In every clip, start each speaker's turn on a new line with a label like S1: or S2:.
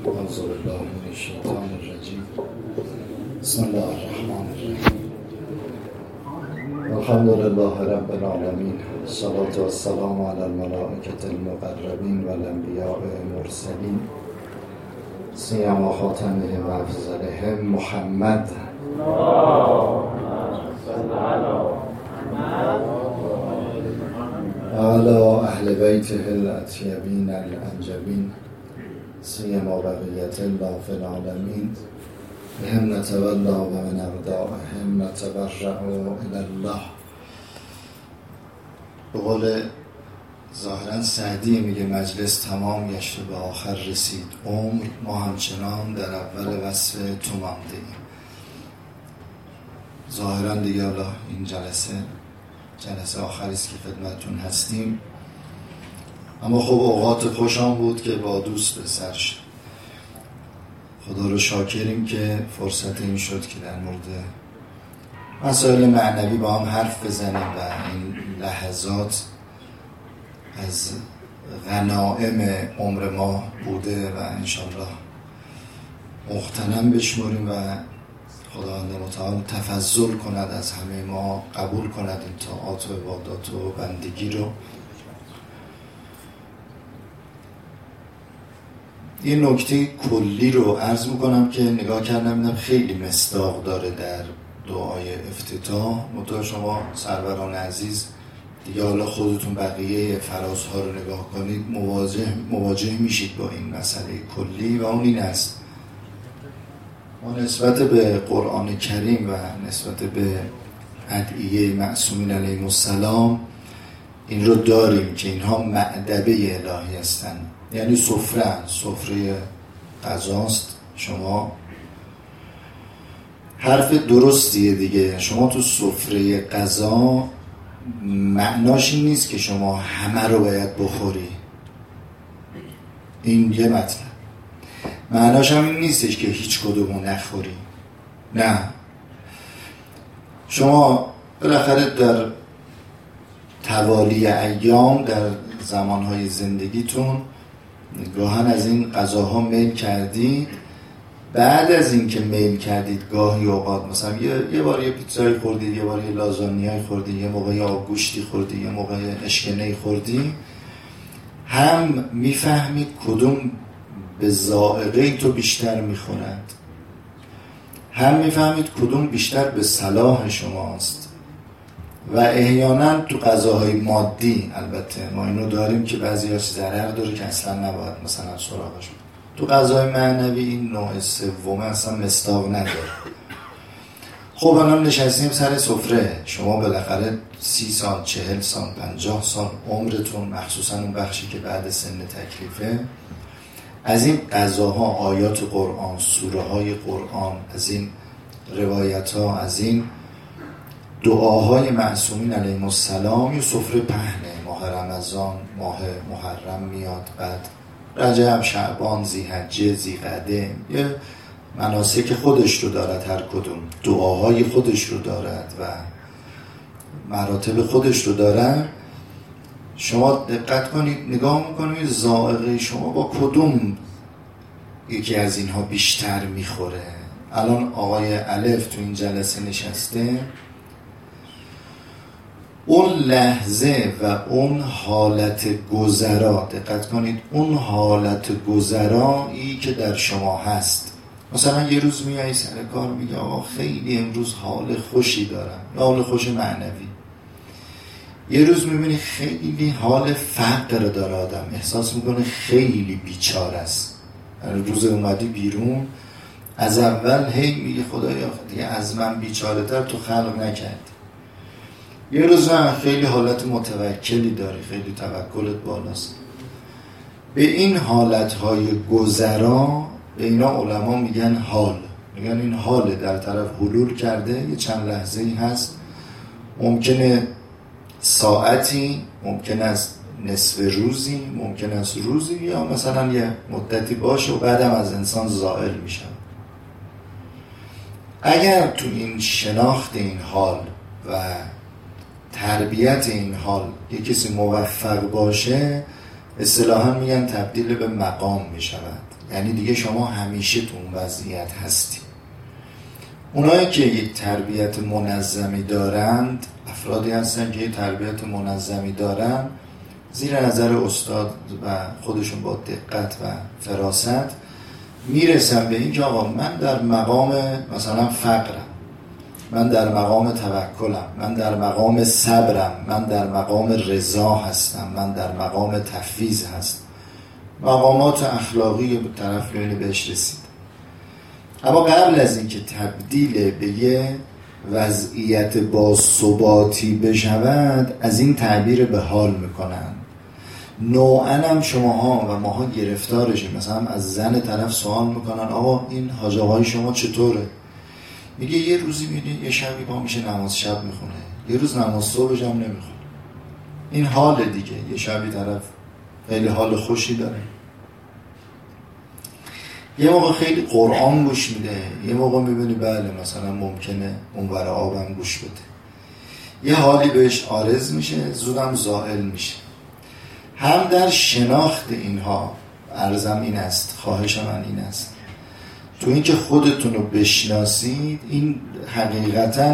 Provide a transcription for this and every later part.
S1: اعوذ بالله من الشیطان الرجیم. بسم الله الرحمن الرحیم. الحمد لله رب العالمین. الصلاة والسلام علی الملائکة المقربین و الانبیاء المرسلین سیما خاتمهم و افضلهم محمد وعلى اهل بیته الاطیبین الانجبین سیما بقیة الله فی العالمین بهم نتولا و من اعدائهم نتبرأ الی الله. به قول ظاهرا سعدی میگه مجلس تمام گشت و به آخر رسید عمر، ما همچنان در اول وصف تو مانده ایم. ظاهرا دیگه الله این جلسه آخری است که خدمتتون هستیم، اما خب اوقات خوشم بود که با دوست به سر شد. خدا رو شاکریم که فرصت این شد که در مورد مسائل معنوی با هم حرف بزنیم و این لحظات از غنائم عمر ما بوده و انشالله مغتنم بشمریم و خداوند متعال تفضل کند از همه ما، قبول کند این طاعات و عبادات و بندگی رو. این نکته کلی رو عرض میکنم که نگاه کردم دیدم خیلی مصداق داره در دعای افتتاح. منتها شما سروران عزیز دیگه حالا خودتون بقیه فرازها رو نگاه کنید، مواجه میشید با این مسئله کلی و اون این است: ما نسبت به قرآن کریم و نسبت به ادعیه معصومین علیهم السلام این رو داریم که اینها مأدبه الهی هستن، یعنی سفره غذاست. شما حرف درستیه دیگه، شما تو سفره غذا معناش این نیست که شما همه رو باید بخوری، این یه مطلب. معناش هم این نیستش که هیچ کدومو نخوری، نه. شما بالاخره در توالی ایام در زمانهای زندگیتون گاهن از این غذاها میل کردید. بعد از این که میل کردید گاهی اوقات مثلا یه بار یه پیتزای خوردید، یه بار یه لازانیای خوردید، یه موقع یه آبگوشتی خوردید، یه موقع اشکنه‌ای خوردید، هم میفهمید کدوم به ذائقه تو بیشتر میخورد، هم میفهمید کدوم بیشتر به صلاح شماست. و احیانا تو غذاهای مادی، البته ما اینو داریم که بعضی‌هاش ضرر داره که اصلا نباید مثلا سراغش. تو غذای معنوی این نوع سومه اصلا مصداق نداره. خب الان نشستیم سر سفره، شما بالاخره 30 سال 40 سال 50 سال عمرتون، مخصوصا اون بخشی که بعد سن تکلیفه، از این غذاها، آیات قرآن، سوره های قرآن، از این روایت ها، از این دعاهای معصومین علیهم السلام یه سفره پهنه. ماه رمضان، ماه محرم میاد، بعد رجب، شعبان، ذی‌حجه، ذی‌قعده، یه مناسک خودش رو دارد، هر کدوم دعاهای خودش رو دارد و مراتب خودش رو دارد. شما دقت کنید، نگاه میکنید ذائقه شما با کدوم یکی از اینها بیشتر میخوره. الان آقای الف تو این جلسه نشسته، اون لحظه و اون حالت گذرا، دقت کنید، اون حالت گذرایی که در شما هست. مثلا یه روز میایی سر کار میگه آقا خیلی امروز حال خوشی دارم، حال خوش معنوی. یه روز میبینی خیلی حال فقر داره، آدم احساس میکنه خیلی بیچاره است. روز اومدی بیرون، از اول هی میگه خدایا دیگه از من بیچاره تر تو خلق نکردی. یه روز خیلی حالت متوکلی داری، خیلی توکلت بالاست. به این حالتهای گذرا، به اینا علما میگن حال، میگن این حال در طرف حلول کرده. یه چند لحظه ای هست، ممکنه ساعتی، ممکن است نصف روزی، ممکن است روزی، یا مثلا یه مدتی باشه و بعدم از انسان زائل میشه. اگر تو این شناخت این حال و تربیت این حال یک کسی موفق باشه، اصطلاحاً میگن تبدیل به مقام میشود، یعنی دیگه شما همیشه تو اون وضعیت هستی. اونایی که یک تربیت منظمی دارند، افرادی هستن که یک تربیت منظمی دارن، زیر نظر استاد و خودشون با دقت و فراست میرسن به این که آقا من در مقام مثلا فقرم، من در مقام توکلم، من در مقام صبرم، من در مقام رضا هستم، من در مقام تفویض هستم. مقامات اخلاقی به طرف بهش رسید. اما قبل از اینکه تبدیل به یه وضعیت با ثباتی بشود، از این تعبیر به حال میکنن. نوعاً هم شماها و ماها گرفتارشیم. مثلا از زن طرف سوال میکنن آقا این حاج آقای شما چطوره؟ میگه یه روزی میبینی یه شبی با میشه نماز شب میخونه، یه روز نماز صبحش هم نمیخونه. این حال دیگه. یه شبی طرف خیلی حال خوشی داره، یه موقع خیلی قرآن گوش میده، یه موقع میبینی بله مثلا ممکنه اونور آبم گوش بده. یه حالی بهش عارض میشه، زودم زائل میشه. هم در شناخت اینها عرضم این است، خواهش من این است، تو اینکه خودتون رو بشناسید، این حقیقتاً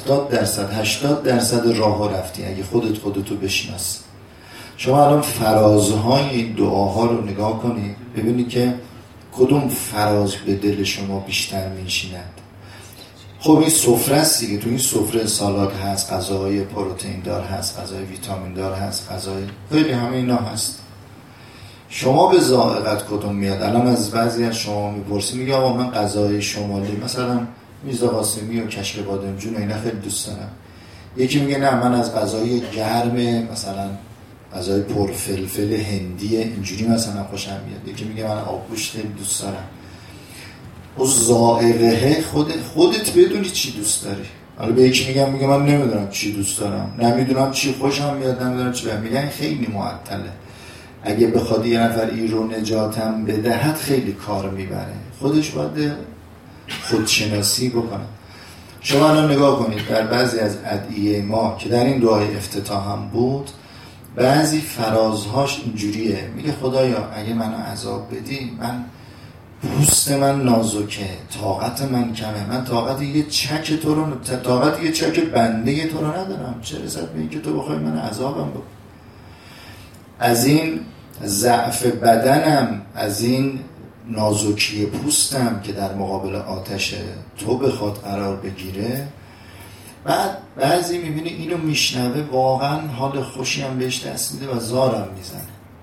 S1: 70% راه ها رفتی اگه خودتو بشناسی. شما الان فرازهای این دعاها رو نگاه کنید، ببینید که کدوم فراز به دل شما بیشتر میشیند. خب این سفره است دیگه، تو این سفره سالاد هست، غذاهای پروتئین دار هست، غذای ویتامین دار هست، غذای خیلی همه اینا هست. شما به ذائقت کدوم میاد؟ الان از بعضی از شما میپرسی، میگه آقا من غذای شمالی مثلا میرزا قاسمی و کشک بادمجون اینا خیلی دوست دارم. یکی میگه نه من از غذای گرم مثلا غذای پرفلفل هندی اینجوری مثلا خوشم میاد. یکی میگه من آبگوشت خیلی دوست دارم. و ذائقه خودت بدونی چی دوست داری. حالا به یکی میگه من نمیدونم چی دوست دارم، نمیدونم چی خوشم میاد، نمیدونم چی میگن خیلی معطله. اگه بخواد یه نفر این رو نجاتم بدهد خیلی کار میبره. خودش باید خودشناسی بکنه. شما الان نگاه کنید در بعضی از ادعیه ما که در این دعای افتتاح هم بود، بعضی فرازهاش اینجوریه، میگه خدایا اگه منو عذاب بدی، من پوست من نازکه، طاقت من کمه، من طاقت یه چک بنده تو رو ندارم، چه رسد به این که تو بخوای من عذابم بکن. از این ضعف بدنم، از این نازکی پوستم که در مقابل آتش تو بخواد قرار بگیره. بعد بعضی میبینی اینو میشنوه واقعا حال خوشی هم بهش دست میده و زارم میزنه.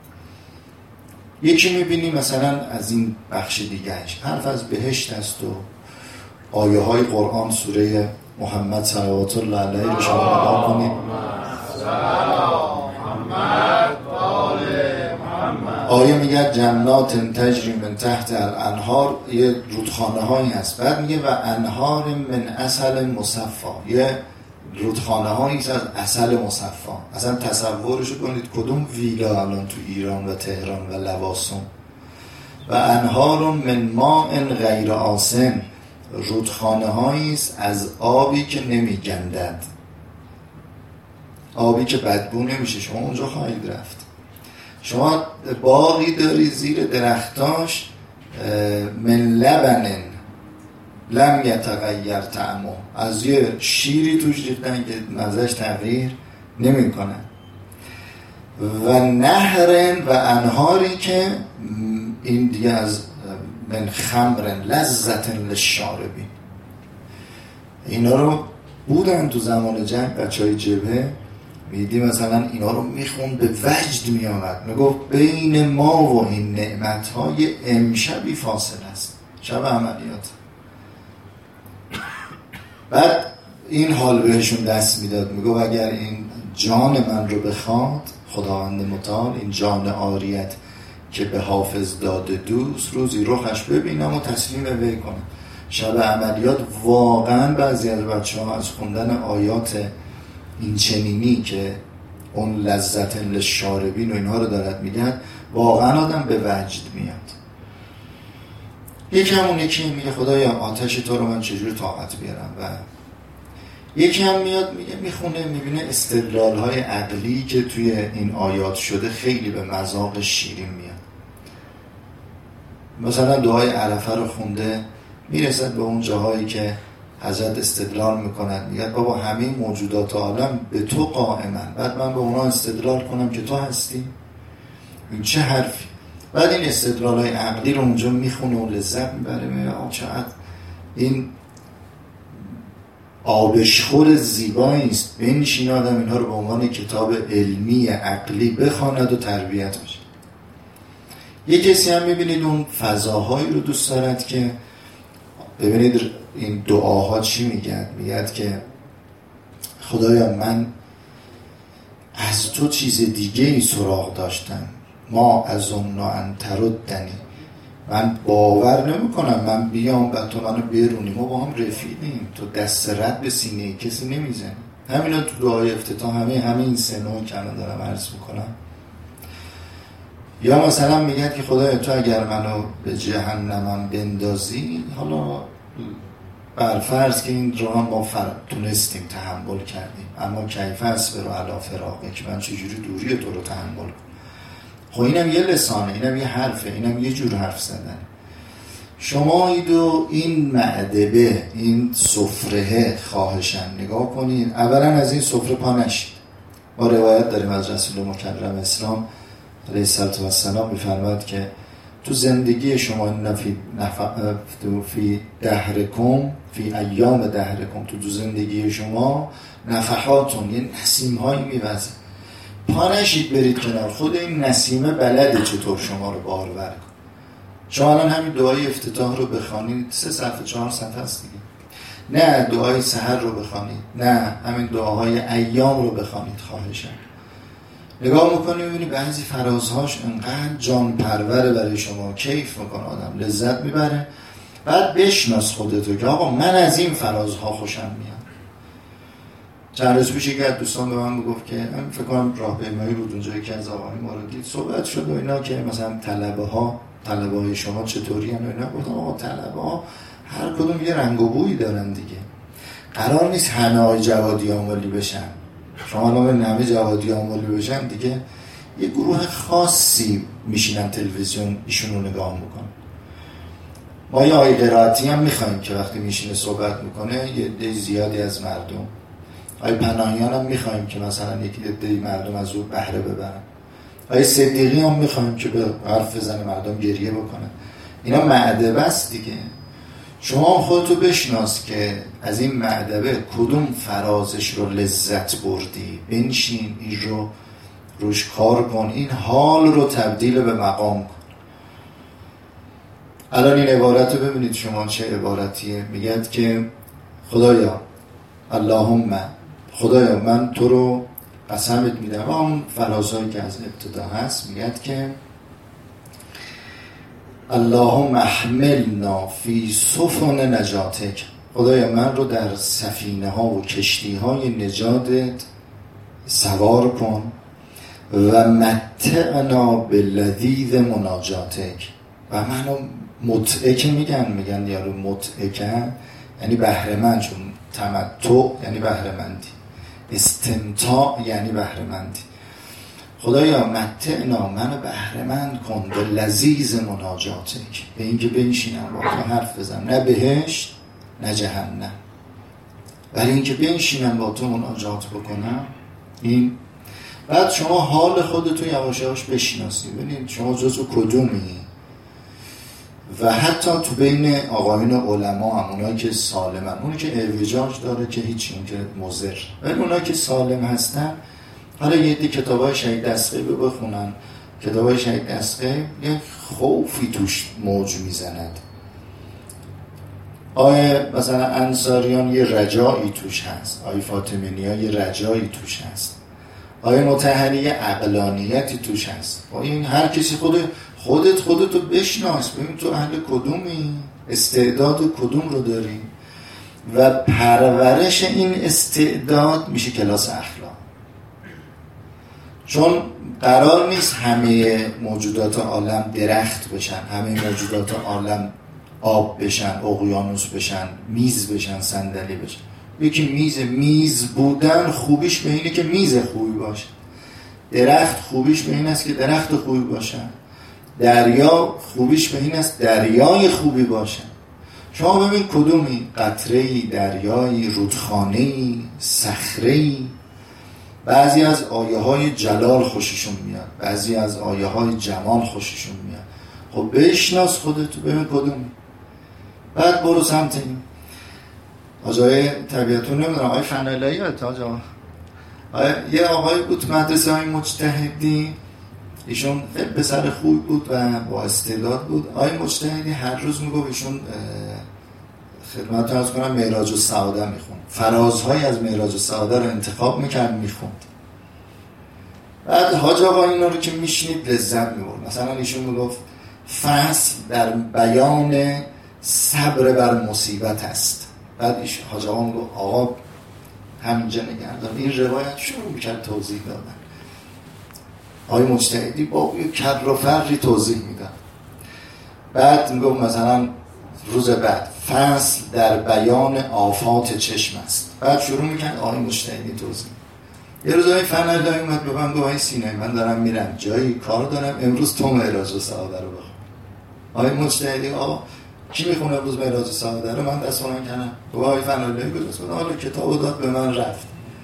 S1: یکی میبینی مثلا از این بخش دیگهش حرف از بهشت است و آیه های قرآن سوره محمد صلوات الله علیه رو شما نگاه کنید. آیه میگه جنات تجری من تحت الانهار، یه رودخانه هایی هست. بعد میگه و انهار من عسل مصفا، یه رودخانه هایی هست از عسل مصفا. اصلا تصورشو کنید کدوم ویلا الان تو ایران و تهران و لواسون. و انهار من ماء غیر آسن، رودخانه هایی است از آبی که نمیگندد، آبی که بدبو نمیشه. شما اونجا خواهید رفت. شما باغی داری زیر درختاش من لبن لم یتغیر طعمه، از یه شیری توش ریختن که مزهش تغییر نمی کنه. و نهر و انهاری که این دیگه از من خمر لذت للشاربین. اینا رو بودن تو زمان جنگ بچهای جبهه، میدی مثلا اینا رو میخون به وجد میامد، میگفت بین ما و این نعمتهای امشبی فاصله است، شب عملیات. بعد این حال بهشون دست میداد، میگفت اگر این جان من رو بخواد خداوند متعال، این جان عاریت که به حافظ داده دوست، روزی رخش ببینم و تسلیم وی کنم. شب عملیات واقعا بعضی از بچه ها از خوندن آیات این چنینی که اون لذت للشاربین و اینها رو دارد میگن، واقعا آدم به وجد میاد. یکی همون یکی میگه خدایا آتش تو رو من چجور طاقت بیارم. و یکی هم میاد میخونه میبینه استدلال‌های عقلی که توی این آیات شده خیلی به مذاق شیرین میاد. مثلا دعای عرفه رو خونده، میرسد به اون جاهایی که حضرت استدلال میکنند، میگه بابا همه موجودات عالم به تو قائمن، بعد من به اونا استدلال کنم که تو هستی؟ این چه حرفی؟ بعد این استدلال‌های عقلی رو اونجا میخونه و لذت میبره، میگه چقدر این آبشخور زیبایی است، بنشین آدم اینها رو به عنوان کتاب علمی عقلی بخواند و تربیت بشه. یه کسی هم میبینید اون فضاهایی رو دوست دارد که ببینید این دعاها چی میگد که خدایا من از تو چیز دیگه ای سراغ داشتم، ما از اون ان تردنی، من باور نمی کنم من بیام و تو منو برونی، ما با هم رفیقیم، تو دست رد به سینه کسی نمیزنی. همینا تو دعای افتتاح همه این سه نوع که الان دارم عرض میکنم. یا مثلا میگن که خدای تو اگر منو به جهنمم بندازی، حالا برفرض که این رو هم ما تونستیم تحمل کردیم، اما کیف اصبر علی فراقک، که من چجوری دوری تو رو تحمل کنم. خب اینم یه لسانه، اینم یه حرفه، اینم یه جور حرف زدن. شما این معدبه، این سفره خواهشن نگاه کنید، اولا از این سفره پا نشید. ما روایت داریم از رسول مکرم اسلام علیه السلام میفرماد که تو زندگی شما فی دهرکم، فی ایام دهرکم، تو زندگی شما نفحاتون، یه نسیم هایی میوزه، پا نشید برید کنار، خود این نسیمه بلده چطور شما رو بارور کن. شما الان همین دعای افتتاح رو بخوانید، 3 صفحه 4 صفحه است دیگه. نه دعای سحر رو بخوانید، نه همین دعاهای ایام رو بخوانید. خواهشم نگاه میکنی میبینی بعضی فرازهاش انقدر جان پروره برای شما، کیف میکنه آدم، لذت میبره. بعد بشناس خودتو که آقا من از این فرازها خوشم میاد. چند روز پیش یک از دوستان به من میگفت که من فکر کنم راهپیمایی بود اونجایی که از آقایون ما رو دید، صحبت شد و اینا که مثلا طلبه های شما چطوری ان و اینا. گفتم آقا طلبه ها هر کدوم یه رنگ و بویی دارن دیگه، قرار نیست همه های جوادی آمولی بشن. شما الان همه جوادی آمولی بشن دیگه یه گروه خاصی میشینن تلویزیون ایشون رو نگاه میکنن. ما یه آقای قرائتی هم میخوایم که وقتی میشینه صحبت میکنه یه عده زیادی از مردم، آقای پناهیان هم میخوایم که مثلا یکی عده مردم از او بهره ببرن، آقای صدیقی هم میخوایم که به حرف بزنه مردم گریه بکنن. اینا معدبه است دیگه. شما خودتو بشناس که از این معدبه کدوم فرازش رو لذت بردی، بنشین این رو روش کار کن، این حال رو تبدیل به مقام کن. الان این عبارت رو ببینید شما چه عبارتیه. میگد که خدایا اللهم، خدایا من تو رو قسمت میدم. و اون فرازهایی که از ابتدا هست میگد که اللهم احملنا فی سفن نجاتک، خدایا من رو در سفینه ها و کشتی های نجاتت سوار کن. و متعنا بلذیذ مناجاتک، و منو متعه که میگن یارو متعه یعنی بهره‌مند، چون تمتع یعنی بهره‌مندی، استمتاع یعنی بهره‌مندی. خدایا متعنا منو بهره‌مند کن به لذیذ مناجاتک، به اینکه بنشینم با تو حرف بزنم، نه بهشت نه جهنم، ولی اینکه بنشینم با تو مناجات بکنم. این بعد شما حال خودتو یواش یواش بشناسی، ببینید شما جزو کدومی. و حتی تو بین آقایون علما هم اونایی که سالمن، اونی که اعوجاج داره که هیچی، اون که مضر، ولی اونایی که سالم هستن، حالا یه دی کتابای شهید دستقی بخونن. کتابای شهید دستقی یه خوفی توش موج میزند. آیه مثلا انصاریان یه رجایی توش هست، آیه فاطمینی ها یه رجایی توش هست، آیه مطهری یه عقلانیتی توش هست. آیه این هر کسی خودتو بشناس، ببین تو اهل کدومی، استعداد کدوم رو داری، و پرورش این استعداد میشه کلاس اخلاق. چون قرار نیست همه موجودات عالم درخت بشن، همه موجودات عالم آب بشن، اقیانوس بشن، میز بشن، صندلی بشن. یکی میز بودن خوبیش به اینه که میز خوبی باشه. درخت خوبیش به این است که درخت خوبی باشن. دریا خوبیش به این است دریای خوبی باشن. شما ببین کدومی، قطره‌ای، دریایی، رودخانه‌ای، صخره‌ای. بعضی از آیه‌های جلال خوششون میاد، بعضی از آیه‌های جمال خوششون میاد. خب بشناس خودتو، ببین کدومی، بعد برو سمت این. آجای طبیعتون نمیدونم، آقای فنالایی یادت آجا؟ یه آقای بود تو مدرسه های مجتهدی، ایشون پسر خوب بود و با استعداد بود. آقای مجتهدی هر روز میگفت ایشون خدمتتون عرض کنم معراج السعاده میخوند، فرازهای از معراج السعاده رو انتخاب میکرد میخوند. بعد حاج آقا اینا رو که میشنید لذت میبرد. مثلا ایشون میگفت فصل در بیان صبر بر مصیبت است. بعد حاج آقا میگفت آقا همینجا نگردان، این روایت شروع میکرد توضیح دادن. آقای مجتهدی با یه کر و فری توضیح میداد. بعد میگفت مثلا روز بعد فصل در بیان آفات چشم است. بعد شروع میکرد آقای مجتهدی توضیح. یه روز آقای فنالایی اومد به من گفت آقای سینایی من دارم میرم جایی کار دارم، امروز تو معراج السعاده رو بخون. آقای مجتهدی آقا کی میخونه امروز معراج السعاده رو؟ من دست بلند کردم. گفت آقای فنالایی گفت حالا کتابو داد به من رفت.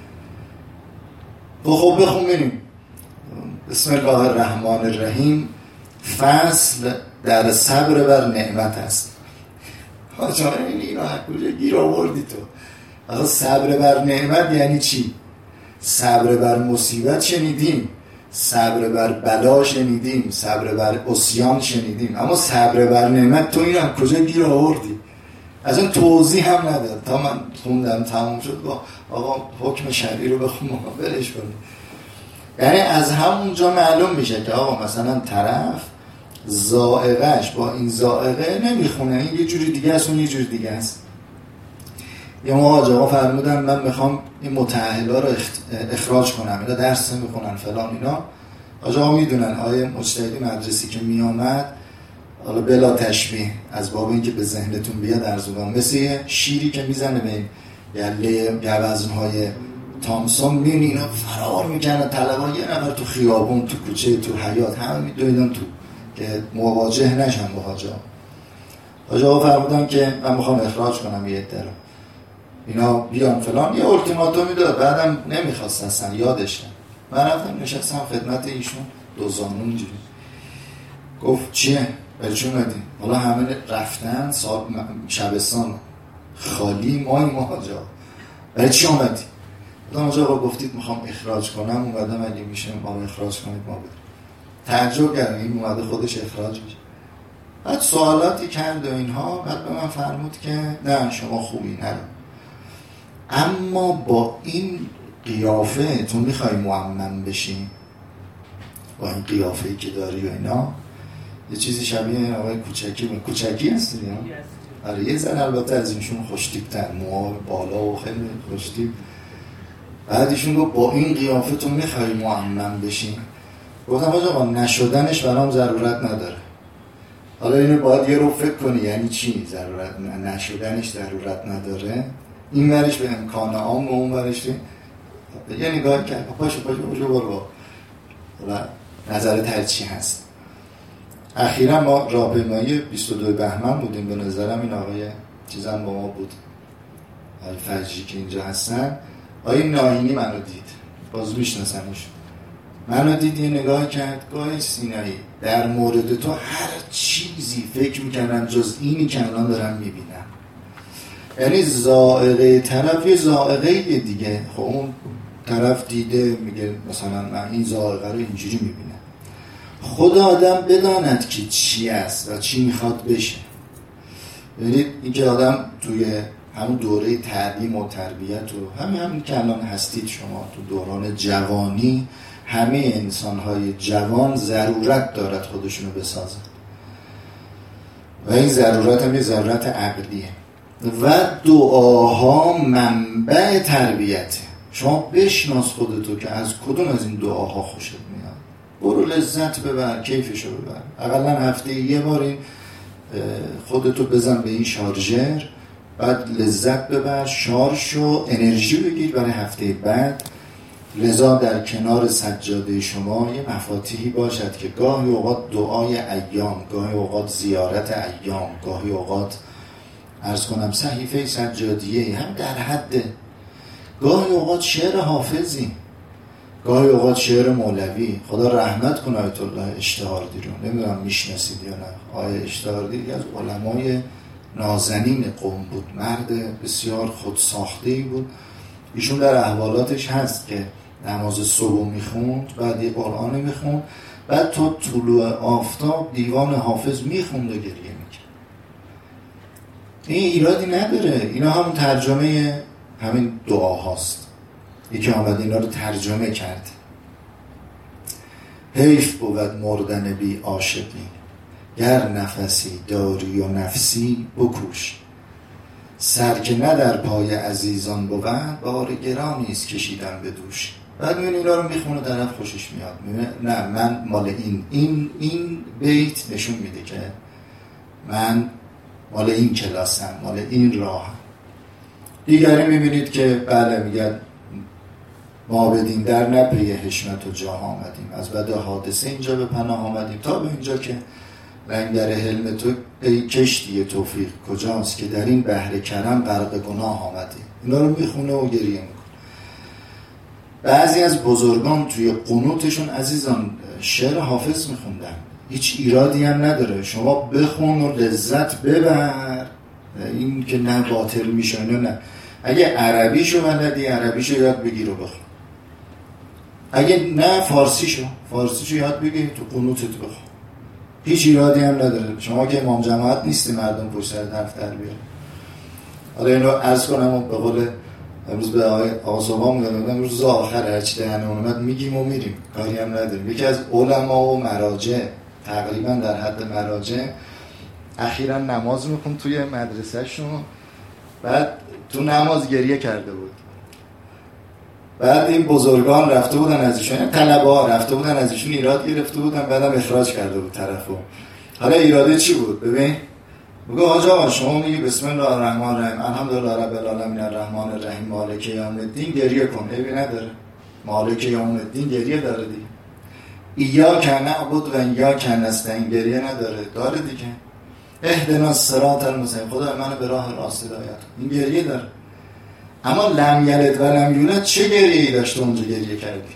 S1: خب بخون بریم. بسم الله الرحمن الرحیم. فصل در صبر بر نعمت است. حاجا اینو از کجا گیر آوردی تو؟ آخه صبر بر نعمت یعنی چی؟ صبر بر مصیبت شنیدیم، صبر بر بلا شنیدیم، صبر بر عصیان شنیدیم، اما صبر بر نعمت تو اینو از کجا گیر آوردی؟ از اون توضیح هم نداد. تا من خوندم تموم شد با آقا حکم شرعی رو بخون برش کنی. یعنی از همونجا معلوم میشه که آقا مثلا طرف ذائقه‌اش با این ذائقه نمیخونه، این یه جوری دیگه است اون یه جوری دیگه است. یه موقع آقا فرمودن من میخوام این متأهلا رو اخراج کنم، اینا درس نمیخونن فلان اینا. آقا میدونن آیه مجتهدی مدرسی که میامد، حالا بلا تشبیه از باب این که به ذهنتون بیاد ارزوگان، مثل یه شیری که میزنه به این گله گوزنهای تامسون، میبینی اینا فرار میکنن طلبان، یه نفر تو خیابون، تو کوچه، تو حیات، همه میدویدن تو که مواجه نشن با حاج آقا فرمودن که من میخوام اخراج کنم یه عده رو، اینا بیان فلان، یه التیماتومی داد. بعدم نمیخواست اصلا یادش نه. من رفتم نشستم خدمت ایشون دو زانو اینجوری. گفت چیه؟ برای چون اومدی؟ حالا همه رفتن شبستان خالی، ما حاج آقا برای چی اومدی؟ حاج آقا گفتید میخوام اخراج کنم، اومدم اگه میشه ما رو اخراج کنید ما بریم. تعجب کردم این اومده خودش اخراج میشه. بعد سوالاتی کرد و اینها. بعد به من فرمود که نه شما خوبی نرو، اما با این قیافه تو میخوای معمم بشی، با این قیافه‌ای که داری و اینا، یه چیزی شبیه آقای کوچکی هستی ها؟ آره یه زن البته از اینشون خوشتیب‌تر، موها بالا و خیلی خوشتیب. بعد ایشون گفت با این قیافه تو میخوای معمم بشی؟ گفتم آقا نشدنش برام ضرورت نداره. حالا اینو باید یه رو فکر کنی یعنی چی ضرورت نشدنش ضرورت نداره؟ این ورش به امکان عام و اون ورش یه نگاه کرد پاشو برو و نظر ترچی هست. اخیرا ما راهپیمایی 22 بهمن بودیم، به نظرم این آقای چیزم با ما بود، آقای فرجی که اینجا هستن. آقای ناهینی منو دید، باز میشناسمش، منو دید یه نگاه کرد، گویا سینایی در مورد تو هر چیزی فکر میکنم جز اینی که الان دارم میبینم. یعنی ذائقه طرف یه ذائقه دیگه. خب اون طرف دیده میگه مثلا من این ذائقه رو اینجوری میبینم. خود آدم بداند که چی است و چی میخواد بشه. یعنی این که آدم توی همون دوره تعلیم و تربیت و همین که الان هستید شما تو دوران جوانی، همه انسان‌های جوان ضرورت دارد خودشونو بسازن و این ضرورت هم یه ضرورت عقلیه و دعاها منبع تربیته. شما بشناس خودتو که از کدوم از این دعاها خوشت میاد، برو لذت ببر، کیفشو ببر. اقلا هفته یه بار این خودتو بزن به این شارژر، بعد لذت ببر، شار شو، انرژی بگیر برای هفته بعد. لذا در کنار سجاده شما یه مفاتیحی باشد که گاهی اوقات دعای ایام، گاهی اوقات زیارت ایام، گاهی اوقات عرض کنم صحیفه سجادیه هم در حد، گاهی اوقات شعر حافظی، گاهی اوقات شعر مولوی. خدا رحمت کنه آیت الله اشتهاردی رو، نمیدونم میشناسید یا نه. آیه اشتهاردی از علمای نازنین قوم بود، مرد بسیار خودساخته‌ای بود. ایشون در احوالاتش هست که نماز صبح میخوند، بعد یه قرآن میخوند، بعد تا طلوع آفتاب دیوان حافظ میخوند و گریه میکرد. این ایرادی نداره، اینا هم ترجمه همین دعاهاست. یکی آمد اینا رو ترجمه کرد. حیف بود مردن بی عاشقی، گر نفسی داری و نفسی بکوش. سر که نه در پای عزیزان بود، بار گرانی است کشیدن به دوش. بعد میبینی اینا رو میخونه، طرف خوشش میاد، نه من مال این بیت نشون میده که من مال این کلاسم، مال این راهم. دیگری میبینید که بله میگن ما بدین در نپی حشمت و جاه آمدیم، از بد حادثه اینجا به پناه آمدیم، تا به اینجا که لنگر حلم تو ای کشتی توفیق کجاست، که در این بحر کرم غرق گناه آمدیم. اینا رو میخونه و گریه میکنه. بعضی از بزرگان توی قنوتشون عزیزان شعر حافظ میخوندن، هیچ ایرادی هم نداره، شما بخون و لذت ببر. این که نه باطل میشه نه. اگه عربیشو بلدی عربیشو یاد بگیر و بخون، اگه نه فارسیشو یاد بگیر تو قنوتت بخون، هیچ ایرادی هم نداره. شما که امام جماعت نیستی مردم پشت سر دفتر بیارن. حالا اینو عرض کنم و به قول امروز به آقا صبح میگم امروز آخر هرچی دهنه اومد میگیم و میریم، کاری هم نداریم. یکی از علما و مراجع، تقریبا در حد مراجع، اخیراً نماز میخوند توی مدرسه‌شون، بعد تو نماز گریه کرده بود. بعد این بزرگان رفته بودن از ایشون، طلبه‌ها رفته بودن از ایشون ایراد گرفته بودن، بعدم اخراج کرده بود طرفو. حالا ایراده چی بود؟ ببین بگو آقا شما میگی بسم الله الرحمن الرحیم الحمدلله رب العالمین الرحمن الرحیم مالک یوم الدین، گریه کن، عیبی نداره. مالک یوم الدین گریه داره دیگه. ایاک نعبد و ایاک نستعین گریه نداره، داره دیگه. اهدنا الصراط المستقیم، خدا منو به راه راست هدایت کن، این گریه داره. اما لم یلد و لم یولد چه گریه‌ای داشت اونجا گریه کردی؟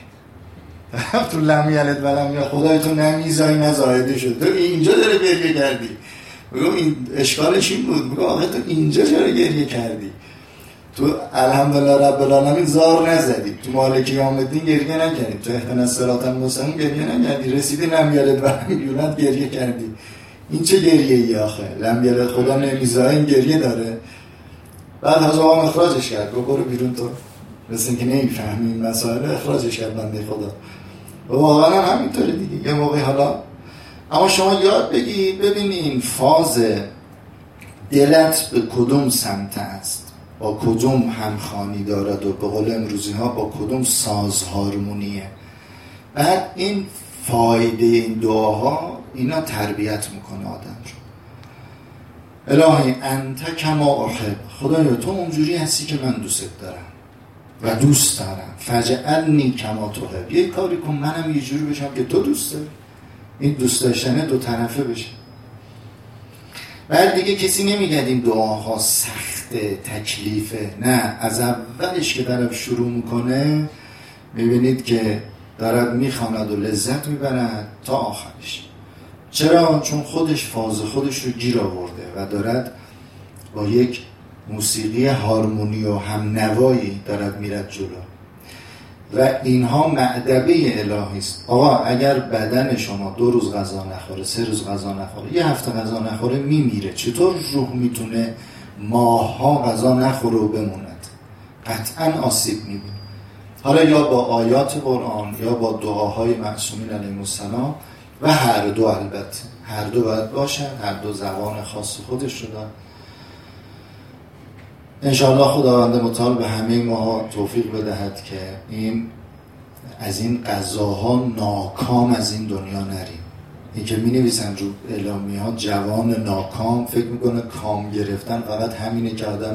S1: تو لم یلد و لم یولد خدای تو نمیزای نزایده شد، تو اینجا داره گریه کردی. بگو این اشکالش این بود، بگو آقا تو اینجا چرا گریه کردی؟ تو الحمدلله رب العالمین زار نزدی، تو مالک یوم الدین گریه نکردی، تو اهدنا الصراط المستقیم گریه نکردی، رسیدی لم یلد و لم یولد گریه کردی. این چه گریه‌ای آخه؟ لم یلد خدا نمیزای، این گریه داره. بعد حضرت اخراجش کرد، گفت برو بیرون، تو مثل اینکه نمیفهمی این مسائل، اخراجش کرد بنده خدا. و واقعا همینطوره دیگه. یه موقعی حالا اما شما یاد بگی ببینی این فاز دلت به کدوم سمت است، با کدوم همخوانی دارد و به قول امروزی ها با کدوم ساز هارمونیه. بعد این فایده این دعاها اینا تربیت میکنه آدم رو. الهی انت کما احب، خدایا تو اونجوری هستی که من دوست دارم و دوست دارم، فجعلنی کما تحب، یه کاری کن منم یه جوری بشم که تو دوست داری. این دوست داشتنه دو طرفه بشه. بعد دیگه کسی نمیگه این دعاها سخته، تکلیفه، نه، از اولش که طرف شروع میکنه میبینید که دارد میخواند و لذت میبرد تا آخرش. چرا؟ چون خودش فاز خودش رو گیر آورده و دارد با یک موسیقی هارمونی و هم نوایی دارد میرد جلو و اینها معدبه الهی است. آقا اگر بدن شما 2 روز غذا نخوره، 3 روز غذا نخوره، 1 هفته غذا نخوره میمیره. چطور روح میتونه ماه‌ها غذا نخوره و بموند؟ قطعا آسیب میبینه. حالا یا با آیات قرآن یا با دعاهای معصومین علیهم السلام و هر دو، البته هر دو باید باشن، هر دو زبان خاص خودش رو دارن. انشاءالله خداوند متعال به همه ما توفیق بدهد که از این قضاها ناکام از این دنیا نریم. این که می نویسن رو اعلامیه ها جوان ناکام، فکر میکنه کام گرفتن فقط همینه که آدم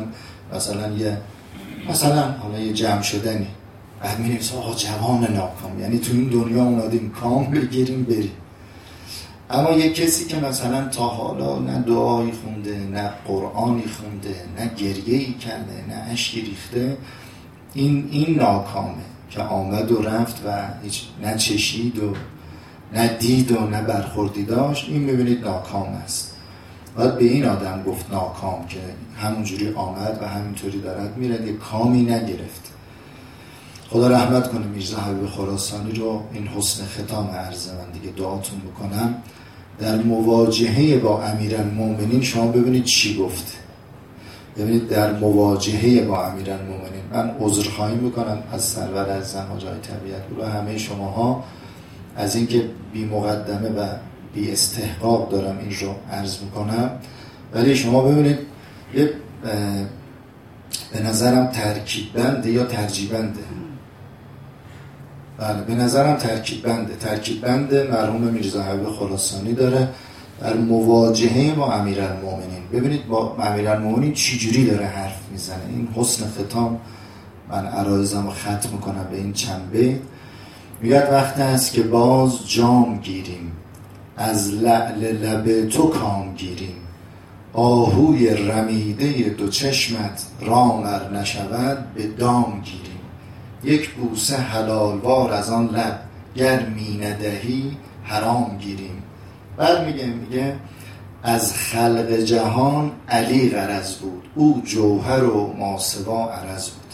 S1: مثلا حالا یه جمع شدنی، بعد می نویسن آقا جوان ناکام، یعنی تو این دنیا اومدیم کام بگیریم بریم. اما یک کسی که مثلا تا حالا نه دعایی خونده، نه قرآنی خونده، نه گریه‌ای کرده، نه اشکی ریخته، این ناکامه که آمد و رفت و هیچ نه چشید و نه دید و نه برخوردی داشت. این میبینید ناکام است. باید به این آدم گفت ناکام که همونجوری آمد و همینطوری دارد میره، یه کامی نگرفت. خدا رحمت کنه میرزا حبیب خراسانی رو. این حسن ختام عرض من دیگه، دعاتون بکنم. در مواجهه با امیرالمومنین شما ببینید چی گفت. ببینید در مواجهه با امیرالمومنین، من عذرخواهی میکنم از سرور عزیزم حاج آقای طبیعت‌پور و همه شماها از اینکه بی مقدمه و بی استحقاق دارم این رو عرض میکنم، ولی شما ببینید به نظرم ترکیب بنده یا ترجیب بنده. بله به نظرم ترکیب بنده مرحوم میرزا حبیب خراسانی داره در مواجهه با امیرالمومنین. ببینید با امیرالمومنین چجوری داره حرف میزنه. این حسن ختام من عرایزم رو ختم میکنم به این چند بیت. میگه وقت است که باز جام گیریم، از لعل لب تو کام گیریم، آهوی رمیده دو چشمت رامر نشود به دام گیریم، یک بوسه حلالوار از آن لب گر می ندهی حرام گیریم. بعد میگه از خلق جهان علی غرض بود، او جوهر و ماسوا عرض بود.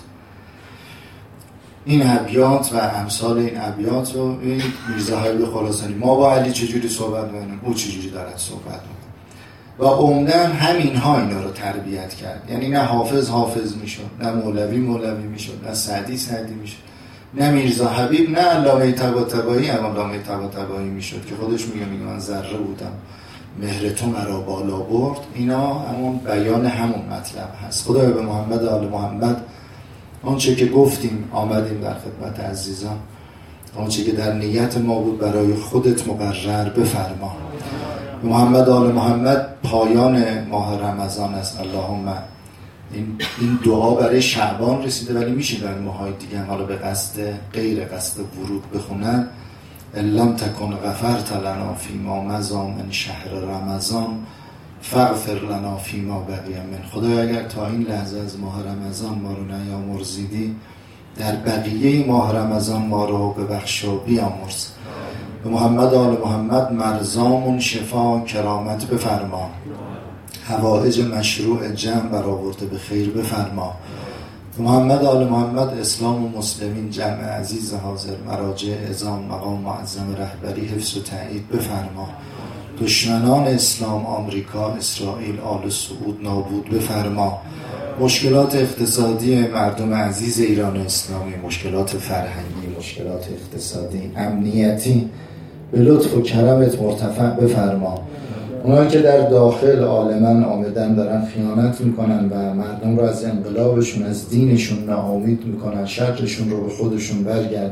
S1: این ابیات و امثال این ابیات رو این میرزا حبیب خراسانی، ما با علی چجوری صحبت می‌کنیم، او چجوری دارد صحبت می‌کنه. و عمدن همین ها اینا رو تربیت کرد. یعنی نه حافظ میشد، نه مولوی میشد، نه سعدی میشد، نه میرزا حبیب، نه علامه طباطبایی علامه طباطبایی میشد که خودش میگه من ذره بودم مهر تو مرا بالا برد. اینا همون بیان همون مطلب هست. خدای به محمد آل محمد آنچه که گفتیم آمدیم در خدمت عزیزان، آنچه که در نیت ما بود برای خودت مقرر بفرما. محمد آل محمد پایان ماه رمضان است. اللهم این دعا برای شعبان رسیده، ولی میشه در ماهای دیگه حالا به قصد غیر قصد ورود بخونن. لم تکن غفرت لنا فیما مضی من شهر رمضان فاغفر لنا فیما بقی من. خدایا اگر تا این لحظه از ماه رمضان ما رو نیامرزیدی، در بقیه ماه رمضان ما رو ببخش و بیامرز. به محمد آل محمد مرزامون شفا کرامت بفرما، حوائج مشروع جمع برآورده به خیر بفرما. به محمد آل محمد اسلام و مسلمین جمع عزیز حاضر مراجع عظام مقام معظم رهبری حفظ و تایید بفرما. دشمنان اسلام آمریکا اسرائیل آل سعود نابود بفرما. مشکلات اقتصادی مردم عزیز ایران اسلامی، مشکلات فرهنگی، مشکلات اقتصادی، امنیتی به لطف و کرمت مرتفع بفرما. اونایی که در داخل عالماً آمدن دارن خیانت میکنن و مردم رو از انقلابشون، از دینشون ناامید میکنن، شرشون رو به خودشون برگردن.